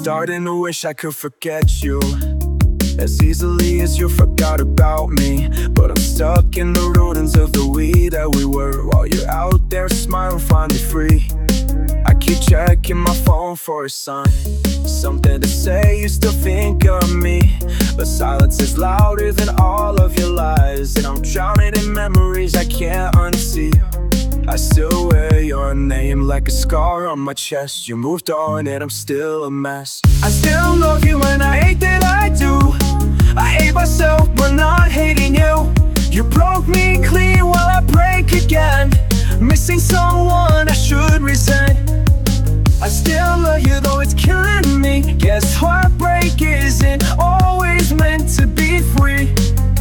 starting to wish I could forget you as easily as you forgot about me. But I'm stuck in the ruins of the we that we were, while you're out there smiling finally free. I keep checking my phone for a sign, something to say you still think of me. But silence is louder than all of your lies, and I'm drowning in memories I can't unsee. I still wear your name like a scar on my chest. You moved on and I'm still a mess. I still love you and I hate that I do. I hate myself but not hating you. You broke me clean while I break again, missing someone I should resent. I still love you though it's killing me. Guess heartbreak isn't always meant to be free.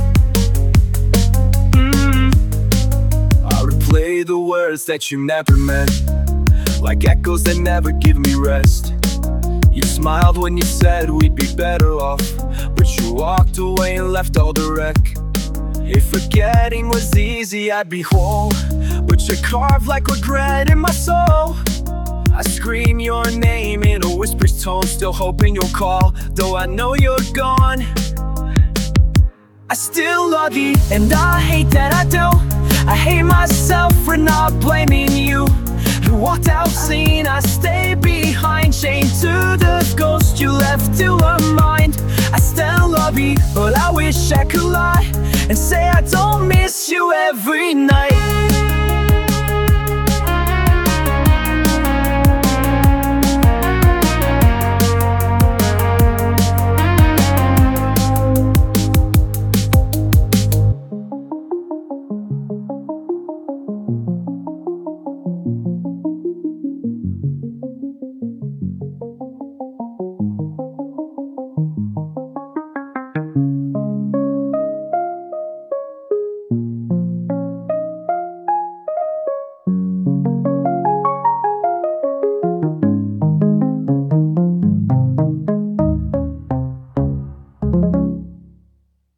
I replay the words that you never meant, like echoes that never give me rest. You smiled when you said we'd be better off, but you walked away and left all the wreck. If forgetting was easy, I'd be whole, but you're carved like regret in my soul. I scream your name in a whispered tone, still hoping you'll call, though I know you're gone. I still love you, and I hate that I do. I hate myself for not blaming you. You walked out clean, I stay behind, chained to the ghost you left to unwind. I still love you, but I wish I could lie and say I don't miss you every night.